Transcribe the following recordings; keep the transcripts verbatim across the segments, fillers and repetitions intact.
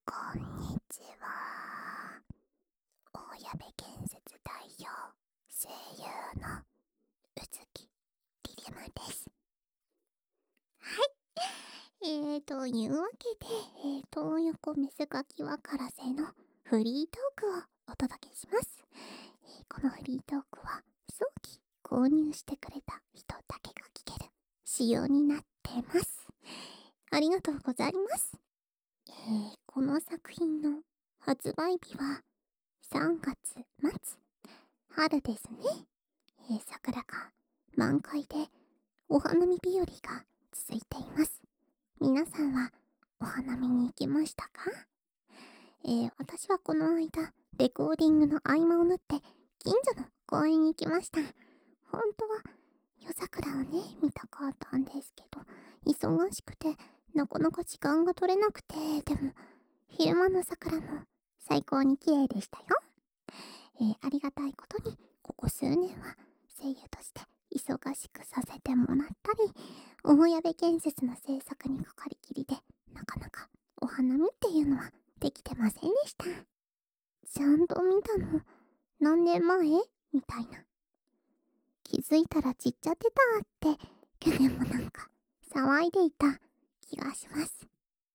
こんにちは。大矢部建設代表、声優の宇月リリムです。はい。えーというわけで、えー、東横メスガキワカラセのフリートークをお届けします。えー、このフリートークは早期購入してくれた人だけが聞ける仕様になってます。ありがとうございます。えー、この作品の発売日はさんがつまつ、春ですね。えー、桜が満開でお花見日和が続いています。皆さんはお花見に行きましたか？えー、私はこの間レコーディングの合間を縫って近所の公園に行きました。本当は夜桜をね見たかったんですけど、忙しくてなかなか時間が取れなくて、でも昼間の桜も最高に綺麗でしたよ。えー、ありがたいことにここ数年は声優として忙しくさせてもらったり、大矢部建設の制作にかかりきりでなかなかお花見っていうのはできてませんでした。ちゃんと見たの何年前みたいな。気づいたら散っちゃってたって去年もなんか騒いでいた気がします。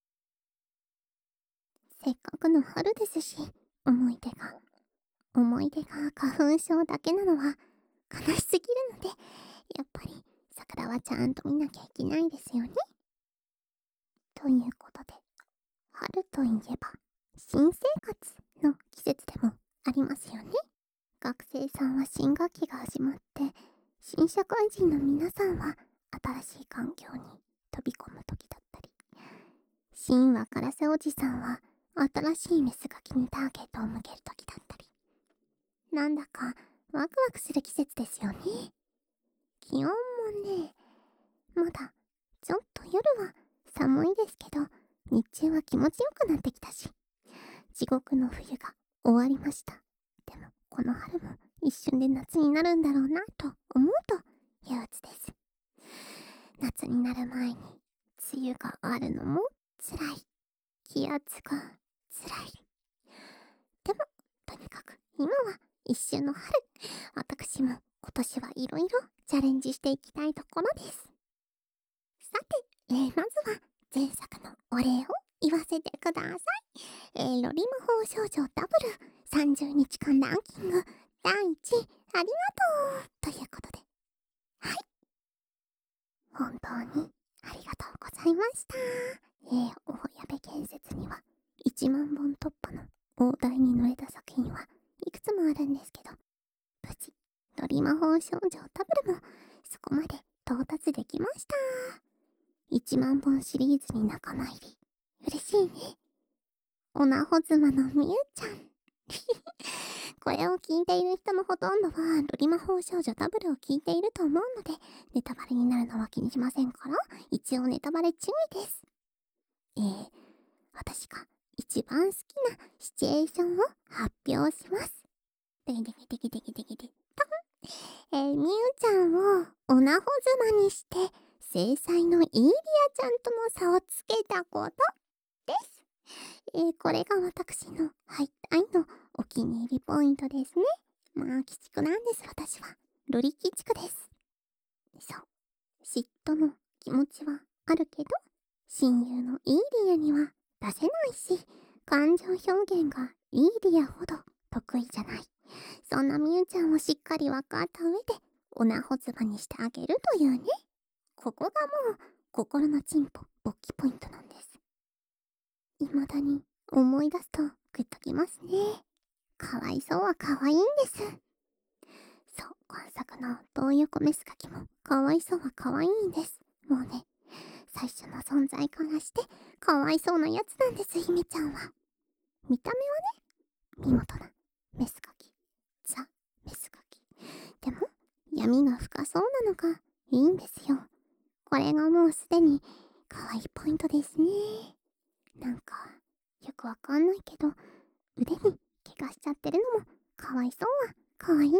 せっかくの春ですし、思い出が思い出が花粉症だけなのは悲しすぎるので、やっぱり桜はちゃんと見なきゃいけないですよね。ということで、春といえば新生活の季節でもありますよね。学生さんは新学期が始まって、新社会人の皆さんは新しい環境に飛び込む時だったり、新若らせおじさんは新しいメスガキにターゲットを向ける時だったり、なんだかワクワクする季節ですよね。気温もね、まだちょっと夜は寒いですけど、日中は気持ちよくなってきたし、地獄の冬が終わりました。でもこの春も一瞬で夏になるんだろうなと思うと憂鬱です。夏になる前に梅雨があるのも辛い。気圧が辛い。でもとにかく今は一瞬の春。私も今年はいろいろチャレンジしていきたいところです。さて、えー、まずは前作のお礼を言わせてください。えー、ロリ魔法少女ダブルさんじゅうにちかんランキングだいいちいありがとうということで、はい、本当にありがとうございました。えー、大矢部建設にはいちまんぼん突破の大台に乗れた作品はいくつもあるんですけど、無事ロリ魔法少女ダブルもそこまで到達できました。いちまんぼんシリーズに仲間入り嬉しいね。おなほ妻のみゆちゃんこれを聞いている人のほとんどはロリ魔法少女ダブルを聞いていると思うので、ネタバレになるのは気にしませんから、一応ネタバレ注意です。えー、私が一番好きなシチュエーションを発表します。できできできできできでえー、みゆちゃんをおなほ妻にして正妻のイーリアちゃんとの差をつけたことです。えー、これが私のはい愛のお気に入りポイントですね。まあ鬼畜なんです。私はロリ鬼畜です。そう、嫉妬の気持ちはあるけど親友のイーリアには出せないし、感情表現がイーリアほど得意じゃない。そんなみゆちゃんをしっかり分かった上でおなほ妻にしてあげるというね、ここがもう心のチンポ勃起ポイントなんです。未だに思い出すとグッときますね。かわいそうはかわいいんです。そう、今作の東横メスガキもかわいそうはかわいいんです。もうね、最初の存在からしてかわいそうなやつなんです。姫ちゃんは見た目はね見事なメスガキ、ザ・メスガキ。でも闇が深そうなのがいいんですよ。これがもうすでに可愛いポイントですね。なんかよくわかんないけど腕に怪我しちゃってるのもかわいそうは可愛いです。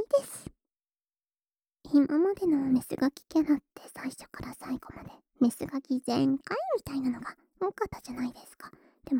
今までのメスガキキャラって最初から最後までメスガキ全開みたいなのが多かったじゃないですか。でも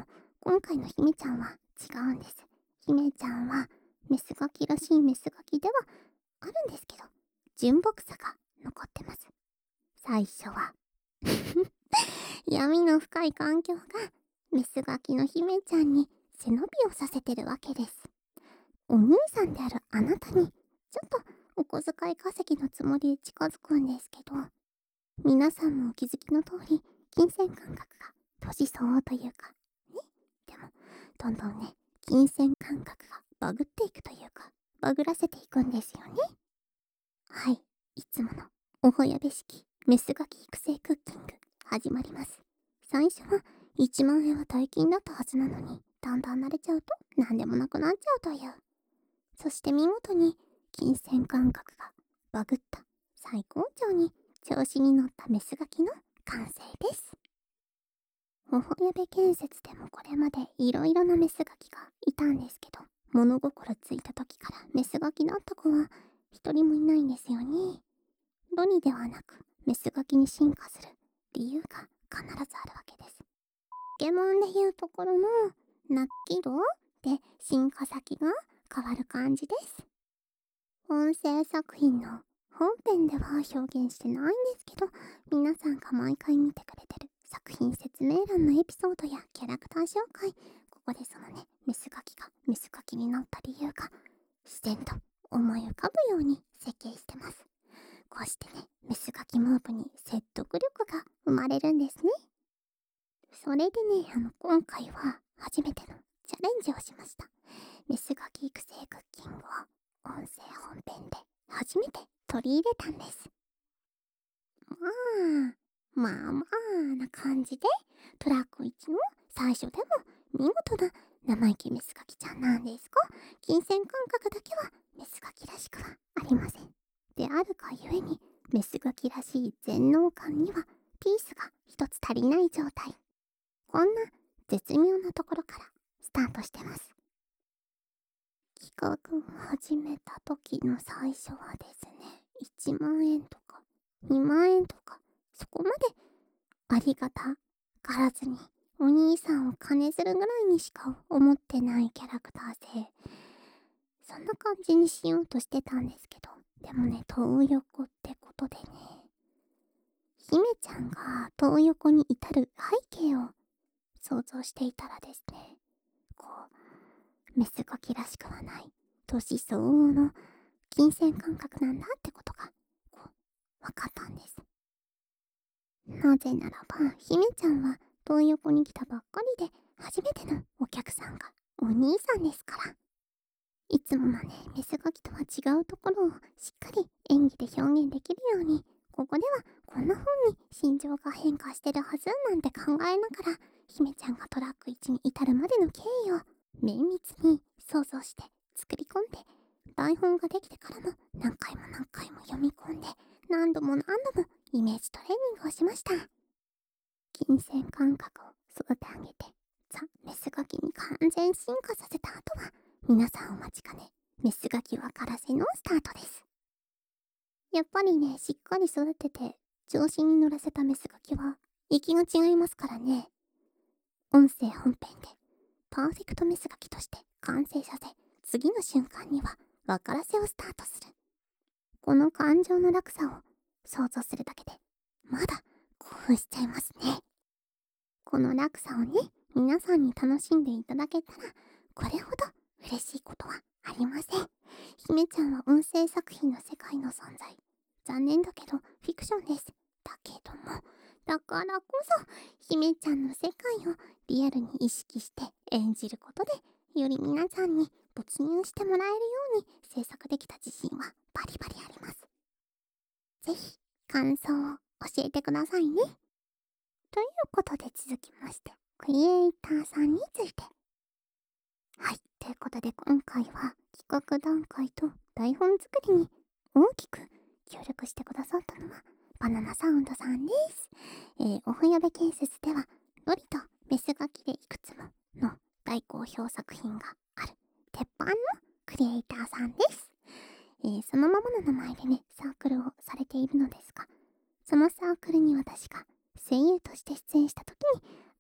今回の姫ちゃんは違うんです。姫ちゃんはメスガキらしいメスガキではあるんですけど、純朴さが残ってます。最初は闇の深い環境がメスガキの姫ちゃんに背伸びをさせてるわけです。お兄さんであるあなたにちょっとお小遣い稼ぎのつもりで近づくんですけど、皆さんもお気づきの通り金銭感覚が年相応というかね。でもどんどんね、金銭感覚がバグっていくというか、バグらせていくんですよね。はい、いつものおほやべ式メスガキ育成クッキング始まります。最初はいちまんえんは大金だったはずなのに、だんだん慣れちゃうと何でもなくなっちゃうという。そして見事に金銭感覚がバグった最高潮に調子に乗ったメスガキの完成です。ほほやべ建設でもこれまでいろいろなメスガキがいたんですけど、物心ついた時からメスガキだった子は一人もいないんですよね。ロリではなくメスガキに進化する理由が必ずあるわけです。ポケモンでいうところのナッキドで進化先が変わる感じです。音声作品の本編では表現してないんですけど、皆さんが毎回見てくれてる作品説明欄のエピソードやキャラクター紹介、ここでそのね、メスガキがメスガキになった理由が自然と思い浮かぶように設計してます。こうしてね、メスガキムーブに説得力が生まれるんですね。それでね、あの今回は初めてのチャレンジをしました。メスガキ育成クッキングを音声本編で初めて取り入れたんです。まあ、まあまあな感じで、トラックいちの最初でも見事な生意気メスガキちゃんなんですが、金銭感覚だけはメスガキらしくはありません。であるがゆえに、メスガキらしい全能感にはピースが一つ足りない状態。こんな絶妙なところからスタートしてます。企画を始めた時の最初はですね、いちまんえんとかにまんえんとか、そこまでありがたがらずにお兄さんを金するぐらいにしか思ってないキャラクターで、そんな感じにしようとしてたんですけど、でもね、東横ってことでね、姫ちゃんが東横に至る背景を想像していたらですね、こうメスガキらしくはない年相応の金銭感覚なんだってことがこう分かったんです。なぜならば、姫ちゃんは東横に来たばっかりで初めてのお客さんがお兄さんですから。いつものね、メスガキとは違うところをしっかり演技で表現できるように、ここではこんな風に心情が変化してるはずなんて考えながら、姫ちゃんがトラックいちに至るまでの経緯を綿密に想像して作り込んで、台本ができてからも何回も何回も読み込んで、何度も何度もイメージトレーニングをしました。金銭感覚を育て上げて、ザ・メスガキに完全進化させた後は、皆さんお待ちかね、メスガキ分からせのスタートです。やっぱりね、しっかり育てて調子に乗らせたメスガキは息が違いますからね。音声本編でパーフェクトメスガキとして完成させ、次の瞬間には分からせをスタートする。この感情の落差を想像するだけでまだ興奮しちゃいますね。この落差をね、皆さんに楽しんでいただけたら、これほど嬉しいことはありません。姫ちゃんは音声作品の世界の存在。残念だけどフィクションです。だけども、だからこそ、姫ちゃんの世界をリアルに意識して演じることで、より皆さんに没入してもらえるように制作できた自信はバリバリあります。ぜひ、感想を教えてくださいね。ということで続きまして、クリエイターさんについて。はい、ということで今回は企画段階と台本作りに大きく協力してくださったのはバナナサウンドさんです。えー、おふやべ建設ではロリとメスガキでいくつもの大好評作品がある鉄板のクリエイターさんです。えー、そのままの名前でね、サークルをされているのですが、そのサークルに私が声優として出演した時に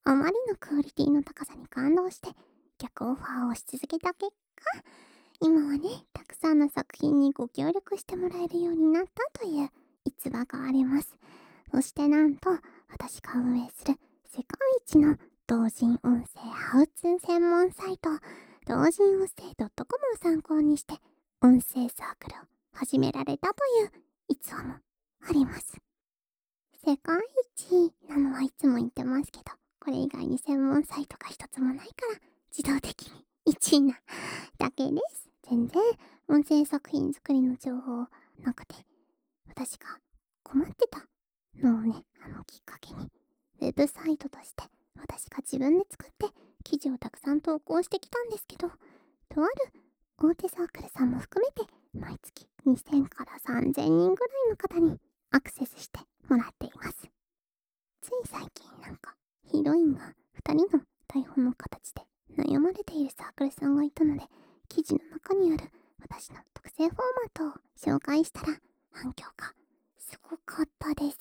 あまりのクオリティの高さに感動して逆オファーをし続けた結果、今はね、たくさんの作品にご協力してもらえるようになったという逸話があります。そしてなんと、私が運営する世界一の同人音声ハウツー専門サイト、同人音声 .com を参考にして音声サークルを始められたという逸話もあります。世界一なのはいつも言ってますけど、これ以外に専門サイトが一つもないから自動的にいちいなだけです。全然音声作品作りの情報なくて、私が困ってたのをね、あのきっかけにウェブサイトとして私が自分で作って記事をたくさん投稿してきたんですけど、とある大手サークルさんも含めて毎月にせんからさんぜんにんぐらいの方にアクセスしてもらっています。つい最近なんかヒロインがふたりの台本の形で悩まれているサークルさんがいたので、記事の中にある私の特製フォーマットを紹介したら反響がすごかったです。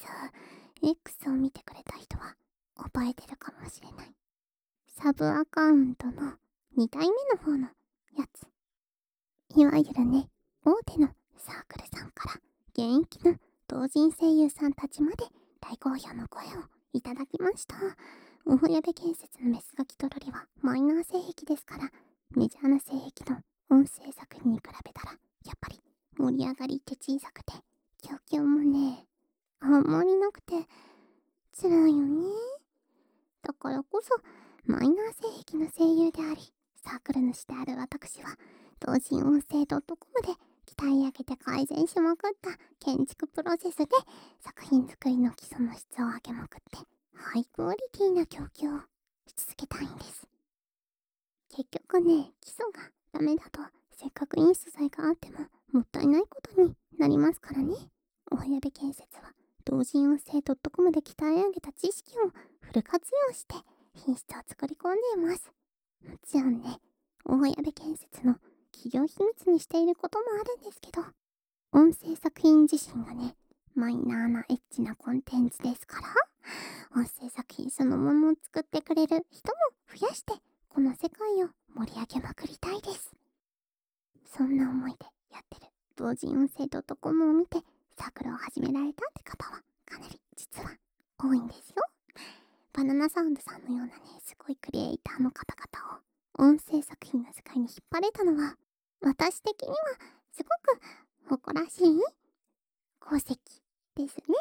X を見てくれた人は覚えてるかもしれない。サブアカウントのにだいめの方のやつ、いわゆるね、大手のサークルさんから現役の同人声優さんたちまで大好評の声をいただきました。大矢部建設のメスガキとロリはマイナー性癖ですから、メジャーな性癖の音声作品に比べたらやっぱり盛り上がりって小さくて、供給もね、あんまりなくて辛いよね。だからこそマイナー性癖の声優でありサークル主である私は、同人音声 .com で鍛え上げて改善しまくった建築プロセスで作品作りの基礎の質を上げまくってハイクオリティな供給をし続けたいんです。結局ね、基礎がダメだとせっかくいい素材があってももったいないことになりますからね。大矢部建設は同人音声 .com で鍛え上げた知識をフル活用して品質を作り込んでいます。もちろんね、大矢部建設の企業秘密にしていることもあるんですけど、音声作品自身がね、マイナーなエッチなコンテンツですから、音声作品そのものを作ってくれる人も増やして、この世界を盛り上げまくりたいです。そんな思いでやってる同人音声 .com を見てサークルを始められたって方はかなり実は多いんですよ。バナナサウンドさんのようなね、すごいクリエイターの方々を音声作品の世界に引っ張れたのは、私的にはすごく誇らしい功績ですね。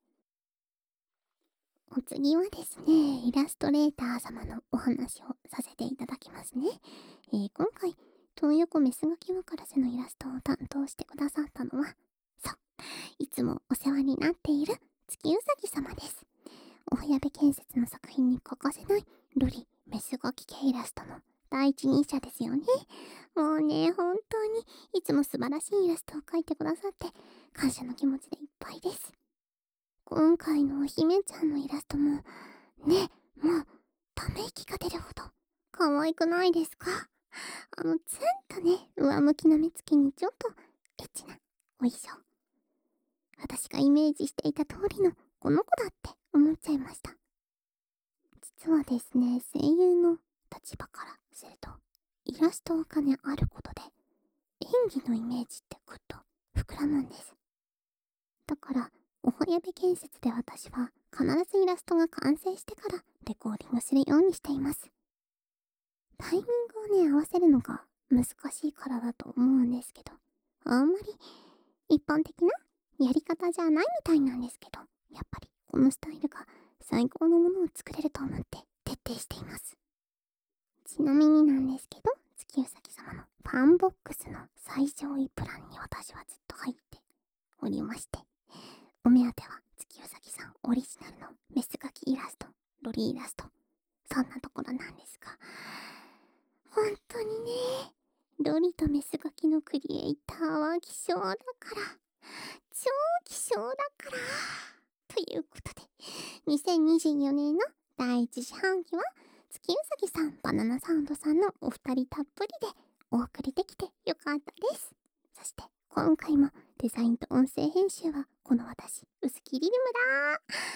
お次はですね、イラストレーター様のお話をさせていただきますね。えー、今回、東横メスガキワカラセのイラストを担当してくださったのは、そう、いつもお世話になっている月うさぎ様です。大矢部建設の作品に欠かせないロリメスガキ系イラストの第一人者ですよね。もうね、本当にいつも素晴らしいイラストを描いてくださって感謝の気持ちでいっぱいです。今回のお姫ちゃんのイラストもね、もうため息が出るほど可愛くないですか？あのツンとね、上向きな目つきにちょっとエッチなお衣装。私がイメージしていた通りのこの子だって思っちゃいました。実はですね、声優の立場からすると、イラストがね、あることで演技のイメージってぐっと膨らむんです。だから大矢部建設で私は必ずイラストが完成してからレコーディングするようにしています。タイミングをね、合わせるのが難しいからだと思うんですけど、あんまり一般的なやり方じゃないみたいなんですけど、やっぱりこのスタイルが最高のものを作れると思って徹底しています。ちなみになんですけど、月うさぎ様のファンボックスの最上位プランに私はずっと入っておりまして、お目当ては月うさぎさんオリジナルのメスガキイラスト、ロリイラスト、そんなところなんですが、本当にね、ロリとメスガキのクリエイターは希少だから、超希少だからということで、にせんにじゅうよねんのだいいち四半期は月うさぎさん、バナナサウンドさんのお二人たっぷりでお送りできてよかったです。そして今回もデザインと音声編集はこの私、薄木リルムだ。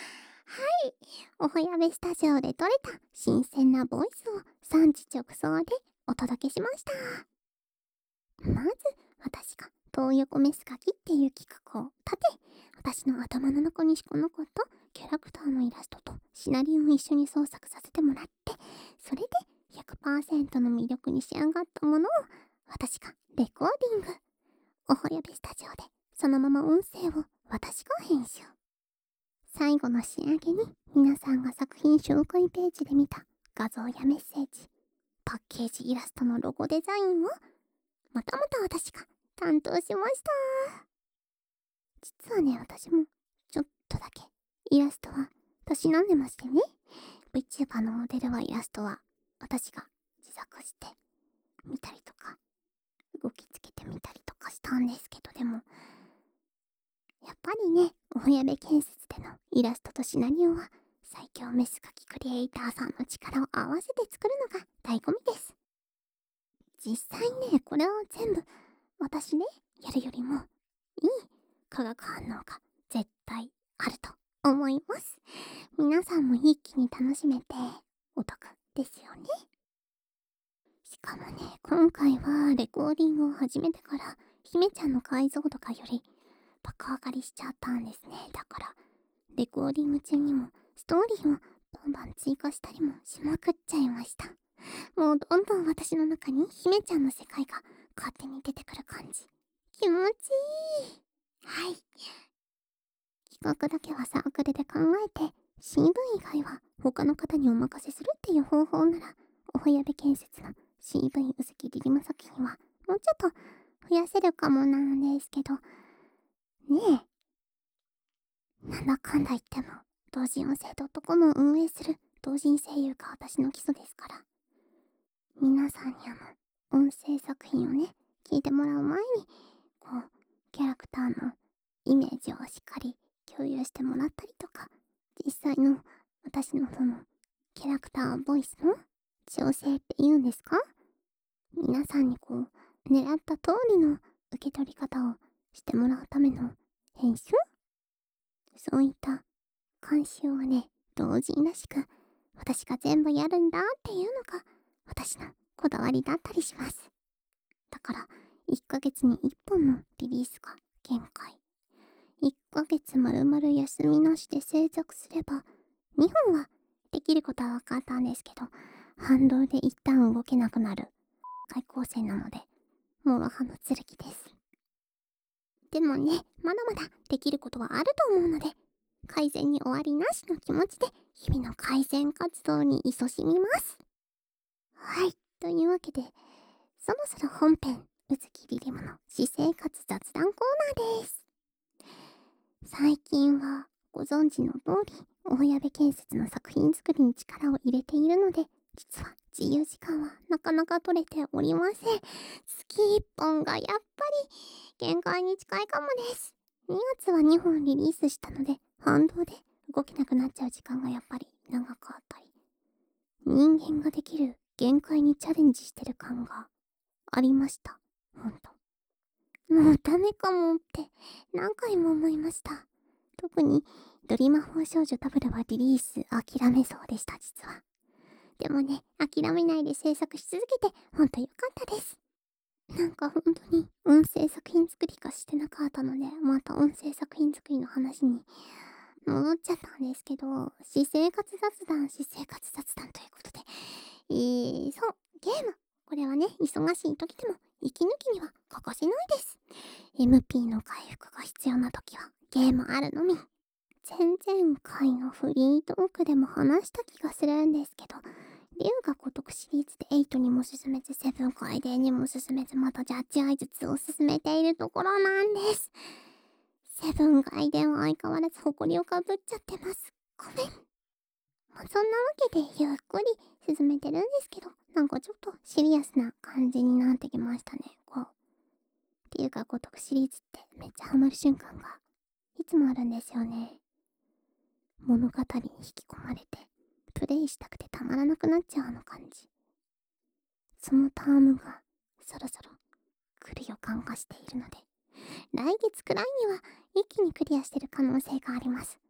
はい、おほやべスタジオで撮れた新鮮なボイスを産地直送でお届けしました。まず私が東横メスガキっていう企画を立て、私の頭の中にしこ残ったキャラクターのイラストとシナリオを一緒に創作させてもらって、それで ひゃくパーセント の魅力に仕上がったものを私がレコーディング、おほやべスタジオでそのまま音声を私が編集。最後の仕上げに皆さんが作品紹介ページで見た画像やメッセージ、パッケージイラストのロゴデザインをまたまた私が担当しました。実はね、私もちょっとだけイラストはたしなんでましてね。 VTuber のモデルはイラストは私が自作してみたりとか動きつけてみたりとかしたんですけど、でもやっぱりね、おほやべ建設でのイラストとシナリオは最強メスガキクリエイターさんの力を合わせて作るのが醍醐味です。実際ね、これを全部私でやるよりもいい化学反応が絶対あると思います。皆さんも一気に楽しめてお得ですよね。しかもね、今回はレコーディングを始めてから姫ちゃんの解像度がより爆上がりしちゃったんですね。だからレコーディング中にもストーリーをバンバン追加したりもしまくっちゃいました。もうどんどん私の中に姫ちゃんの世界が勝手に出てくる感じ。気持ちいい。はい。企画だけはサークルで考えて シーブイ 以外は他の方にお任せするっていう方法なら、おほやべ建設の シーブイ うずきリリム作品はもうちょっと増やせるかもなんですけどねえ、なんだかんだ言っても同人音声 .com を運営する同人声優が私の基礎ですから、皆さんにあの音声作品をね聞いてもらう前にこうキャラクターのイメージをしっかり共有してもらったりとか、実際の私のそのキャラクターボイスの調整っていうんですか、皆さんにこう狙った通りの受け取り方をしてもらうための編集、そういった監修をね同人らしく私が全部やるんだっていうのが私のこだわりだったりします。だからいっかげつにいっぽんのリリースが限界。いっかげつまるまる休みなしで制作すればにほんはできることは分かったんですけど、反動で一旦動けなくなる開口線なのでもろ刃の剣です。でもね、まだまだできることはあると思うので、改善に終わりなしの気持ちで日々の改善活動に勤しみます。はい、というわけでそろそろ本編うずきりりむの私生活雑談コーナーです。最近はご存知の通り大矢部建設の作品作りに力を入れているので、実は自由時間はなかなか取れておりません。月いっぽんがやっぱり限界に近いかもです。にがつはにほんリリースしたので反動で動けなくなっちゃう時間がやっぱり長かったり、人間ができる限界にチャレンジしてる感がありました。ほんともうダメかもって何回も思いました。特にドリ魔法少女ダブルはリリース諦めそうでした、実は。でもね、諦めないで制作し続けてほんとよかったです。なんかほんとに音声作品作りかしてなかったので、また音声作品作りの話に戻っちゃったんですけど、私生活雑談、私生活雑談ということで、えー、そう、ゲーム。これはね、忙しい時でも息抜きには欠かせないです。エムピー の回復が必要な時はゲームあるのみ。前々回のフリートークでも話した気がするんですけど、龍が如くシリーズでエイトにも進めず、セブン回でにも進めず、またジャッジアイズツーを進めているところなんです。セブン回では相変わらず誇りをかぶっちゃってます。ごめん。まあ、そんなわけでゆっくり進めてるんですけど、なんかちょっとシリアスな感じになってきましたね。こうっていうか如くシリーズってめっちゃハマる瞬間がいつもあるんですよね。物語に引き込まれてプレイしたくてたまらなくなっちゃうあの感じ。そのタームがそろそろ来る予感がしているので、来月くらいには一気にクリアしてる可能性があります。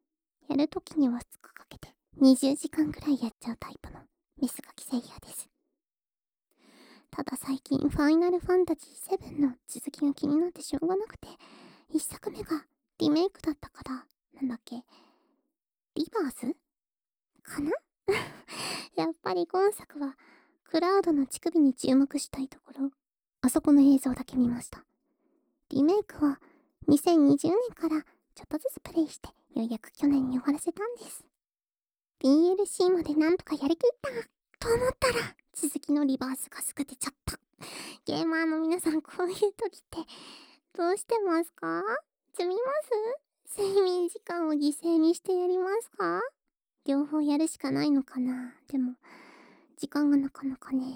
やるときにはふつかかけてにじゅうじかんぐらいやっちゃうタイプのメスガキセイヤです。ただ最近ファイナルファンタジーセブンの続きが気になってしょうがなくて、いっさくめがリメイクだったから、なんだっけ、リバースかなやっぱり今作はクラウドの乳首に注目したいところ、あそこの映像だけ見ました。リメイクはにせんにじゅうねんからちょっとずつプレイしてようやく去年に終わらせたんです。ディーエルシー までなんとかやりきったと思ったら続きのリバースがすぐ出ちゃった。ゲーマーの皆さん、こういう時ってどうしてますか？積みます？睡眠時間を犠牲にしてやりますか？両方やるしかないのかな。でも時間がなかなかね。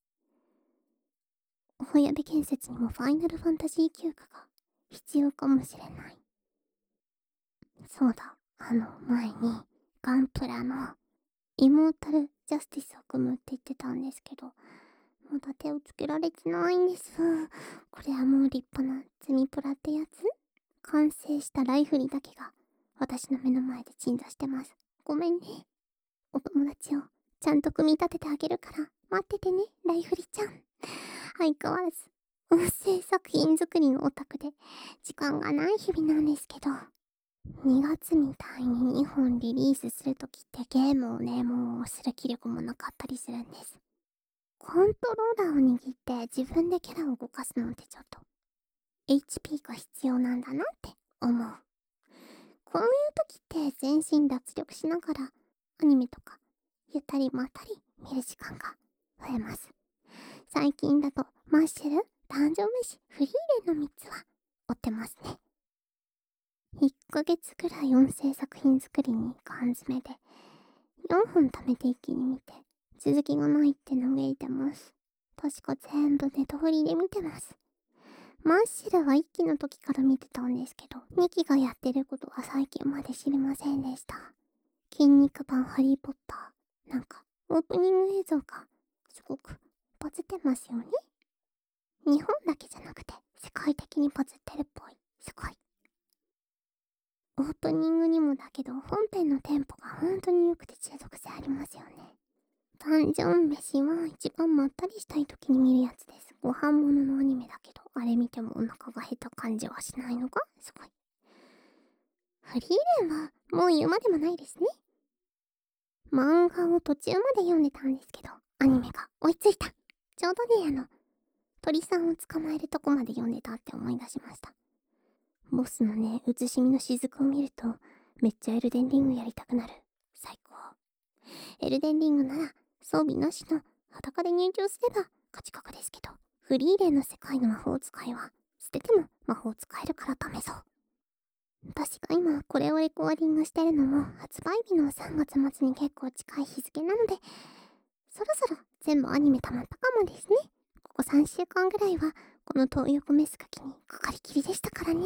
お部屋部建設にもファイナルファンタジー休暇が必要かもしれない。そうだ、あの前にガンプラのイモータルジャスティスを組むって言ってたんですけど、まだ手をつけられてないんです。これはもう立派な積みプラってやつ？完成したライフリだけが私の目の前で鎮座してます。ごめんね。お友達をちゃんと組み立ててあげるから待っててね、ライフリちゃん。相変わらず音声作品作りのオタクで時間がない日々なんですけど、にがつみたいににほんリリースするときってゲームをね、もうする気力もなかったりするんです。コントローラーを握って自分でキャラを動かすのってちょっと エイチピー が必要なんだなって思う。こういう時って全身脱力しながらアニメとかゆったりまったり見る時間が増えます。最近だとマッシュル、ダンジョン飯、フリーレンのみっつは追ってますね。いっかげつくらい音声作品作りに缶詰でよんほん貯めて一気に見て、続きがないって嘆いてます。確か全部ネトフリで見てます。マッシュルはいっきの時から見てたんですけど、にきがやってることは最近まで知りませんでした。筋肉版ハリーポッター、なんかオープニング映像がすごくバズってますよね。日本だけじゃなくて世界的にバズってるっぽい。すごい。オープニングにもだけど本編のテンポが本当に良くて中毒性ありますよね。ダンジョン飯は一番まったりしたい時に見るやつです。ご飯もののアニメだけど、あれ見てもお腹が減った感じはしないのがすごい。フリーレンはもう言うまでもないですね。漫画を途中まで読んでたんですけど、アニメが追いついた。ちょうどね、あの、鳥さんを捕まえるとこまで読んでたって思い出しました。ボスのね、写しみの雫を見ると、めっちゃエルデンリングやりたくなる。最高。エルデンリングなら、装備なしの裸で入場すれば勝ち確ですけど、フリーレンの世界の魔法使いは、捨てても魔法使えるからダメそう。私が今これをレコーディングしてるのも発売日のさんがつまつに結構近い日付なので、そろそろ全部アニメ溜まったかもですね。ここさんしゅうかんぐらいはこの東横メスガキにかかりきりでしたからね。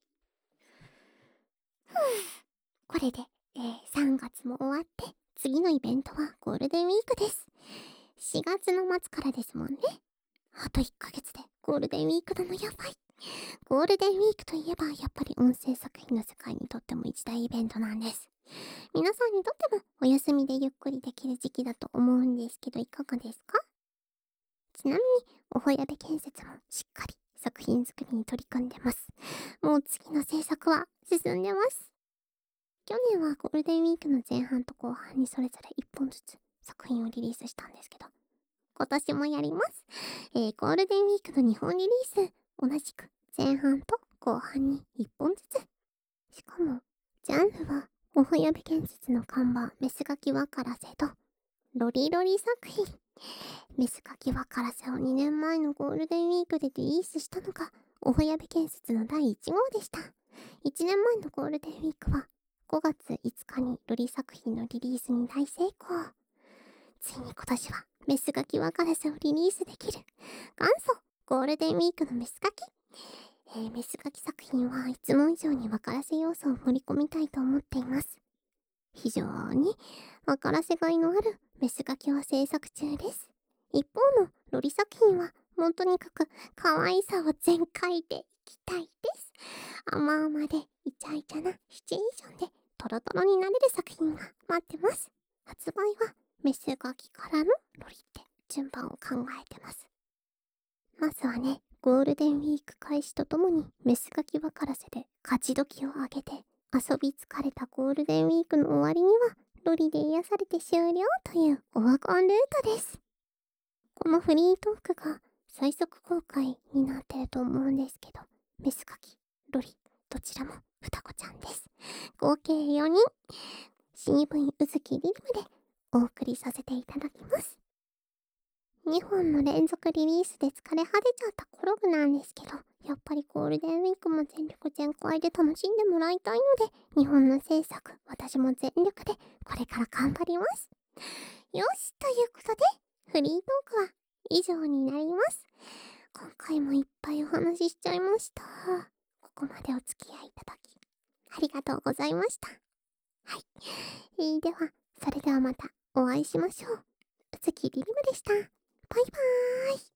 ふぅ、これで、えー、さんがつも終わって次のイベントはゴールデンウィークです。しがつの末からですもんね。あといっかげつでゴールデンウィークなのやばい。ゴールデンウィークといえばやっぱり音声作品の世界にとっても一大イベントなんです。皆さんにとってもお休みでゆっくりできる時期だと思うんですけど、いかがですか？ちなみにおほやべ建設もしっかり作品作りに取り組んでます。もう次の制作は進んでます。去年はゴールデンウィークの前半と後半にそれぞれいっぽんずつ作品をリリースしたんですけど、今年もやります。えー、ゴールデンウィークのにほんリリース、同じく前半と後半にいっぽんずつ。しかも、ジャンルは、おふやべ建設の看板、メスガキワカラセと、ロリロリ作品。メスガキワカラセをにねんまえのゴールデンウィークでリリースしたのが、おふやべ建設のだいいちごうでした。いちねんまえのゴールデンウィークは、ごがついつかにロリ作品のリリースに大成功。ついに今年はメスガキワカラセをリリースできる。元祖ゴールデンウィークのメスガキ。えー、メスガキ作品はいつも以上にワカラセ要素を盛り込みたいと思っています。非常にワカラセがいのあるメスガキを制作中です。一方のロリ作品はもうとにかく可愛さを全開でいきたいです。甘々でイチャイチャなシチュエーションでトロトロになれる作品が待ってます。発売はメスガキからのロリって順番を考えてます。まずはね、ゴールデンウィーク開始とともにメスガキ分からせで勝ち時を上げて、遊び疲れたゴールデンウィークの終わりにはロリで癒されて終了というオワコンルートです。このフリートークが最速公開になってると思うんですけど、メスガキ、ロリ、どちらも双子ちゃんです。合計よにん、シーブイ うずきリリムでお送りさせていただきます。にほんの連続リリースで疲れ果てちゃったコログなんですけど、やっぱりゴールデンウィークも全力全開で楽しんでもらいたいので、日本の制作、私も全力でこれから頑張ります。よし、ということで、フリートークは以上になります。今回もいっぱいお話ししちゃいました。ここまでお付き合いいただき、ありがとうございました。はい。えー、では、それではまたお会いしましょう。うずきりりむでした。バイバーイ。